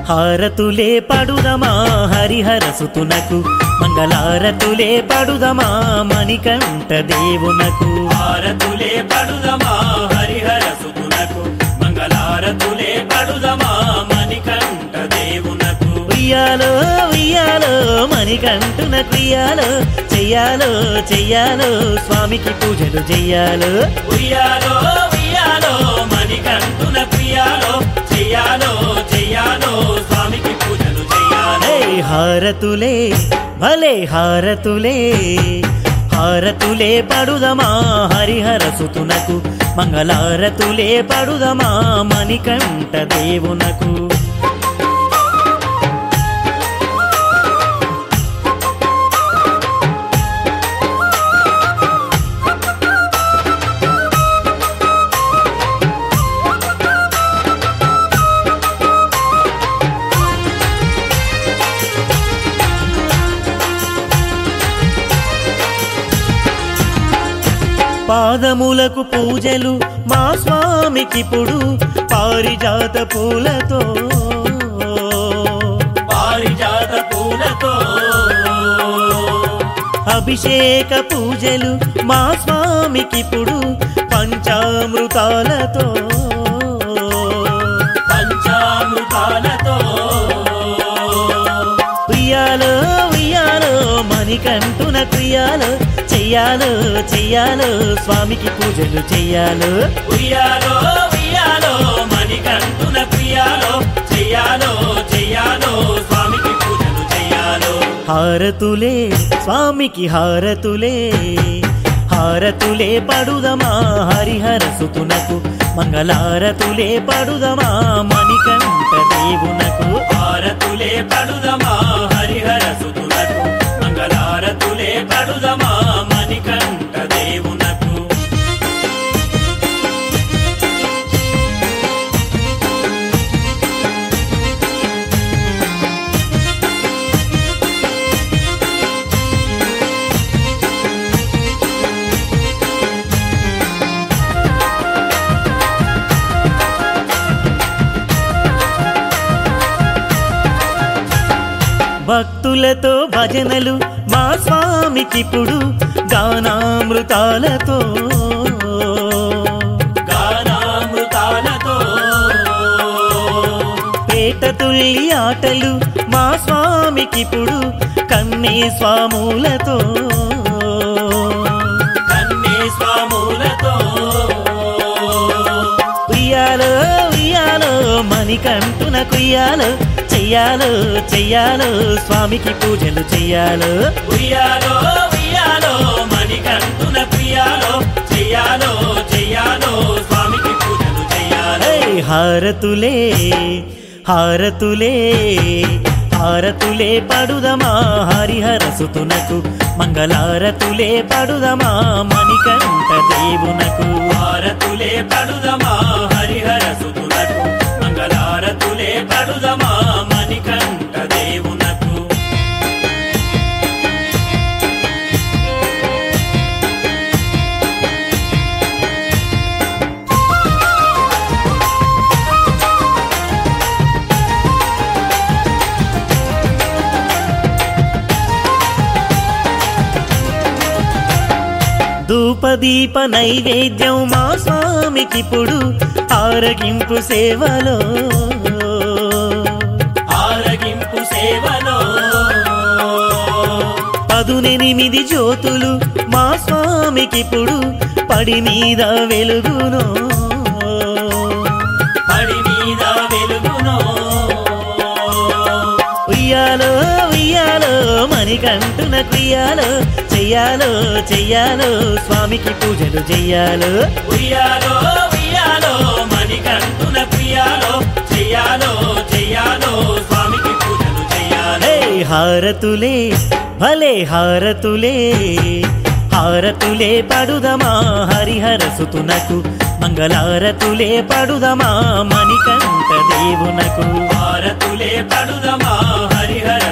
హారతులే పడుదమా హరిహర సుతునకు మంగళారతులే పడుదమా మణికంఠ దేవునకు హారతులే పడుదమా హరిహర సుతునకు మంగళారతులే పడుదమా మణికంఠ దేవునకు ఉయ్యాలో ఉయ్యాలో మణికంఠునకు ఉయ్యాలో చెయ్యాలో చెయ్యాలో స్వామికి పూజలు చెయ్యాలో ఉయ్యాలో ఉయ్యాలో మణికంఠునకు ఉయ్యాలో చెయ్యాలో చెయ్యాలో స్వామికి పూజలు చెయ్యాలో హారతులే భలే హారతులే హారతులే పడుదమా హరిహర సుతునకు మంగళారతులే పడుదమా మణికంఠ దేవునకు పాదములకు పూజలు మా స్వామికిప్పుడు పారిజాత పూలతో పారిజాత పూలతో అభిషేక పూజలు మా స్వామికిప్పుడు పంచామృతాలతో పంచామృతాలతో ఉయ్యాలో ఉయ్యాలో మణికంఠునకు ఉయ్యాలో చెయ్యాలో చెయ్యాలో స్వామికి పూజలు చెయ్యాలో ఉయ్యాలో ఉయ్యాలో మణికంఠునకు ఉయ్యాలో చెయ్యాలో చెయ్యాలో స్వామికి పూజలు చెయ్యాలో హారతులే స్వామికి హారతులే హారతులే పడుదమా హరిహర సుతునకు మంగళారతులే పడుదమా మణికంఠ దేవునకు హారతులే పడుదమా హరిహర సుతునకు మంగళారతులే పడుదమా మణికంఠ దేవునకు భక్తులతో భజనలు మా స్వామికిప్పుడు గానామృతాలతో గానామృతాలతో పేట తుల్లి ఆటలు మా స్వామికిప్పుడు కన్నే స్వాములతో కన్నే స్వాములతో ఉయ్యాలో ఉయ్యాలో మణికంఠునకు ఉయ్యాలో చెయ్యాలో చెయ్యాలో స్వామికి పూజలు చెయ్యాలో ఉయ్యాలో ఉయ్యాలో మణికంఠునకు ఉయ్యాలో చెయ్యాలో చెయ్యాలో స్వామికి పూజలు చెయ్యాలో హారతులే హారతులే హారతులే పడుదమా హరిహర సుతునకు మంగళారతులే పడుదమా మణికంఠ దేవునకు హారతులే పడుదమా హరిహర సుతునకు మంగళారతులే పడుదమా మణికంఠ దేవునకు ధూపదీప నైవేద్యం మా స్వామికిప్పుడు ఆరగింపు సేవలో ఆరగింపు సేవలో 18 జ్యోతులు మా స్వామికిప్పుడు పడి మీద వెలుగును పడి మీద వెలుగునో ఉయ్యాలో ఉయ్యాలో మణికంఠునకు ఉయ్యాలో చెయ్యాలో చెయ్యాలో స్వామికి పూజలు చెయ్యాలో ఉయ్యాలో ఉయ్యాలో మణికంఠునకు ఉయ్యాలో చెయ్యాలో చెయ్యాలో స్వామికి పూజలు చెయ్యాలో హారతులే భలే హారతులే హారతులే పడుదమా హరిహర సుతునకు మంగళారతులే పడుదమా మణికంఠ దేవునకు హారతులే పడుదమా హరిహర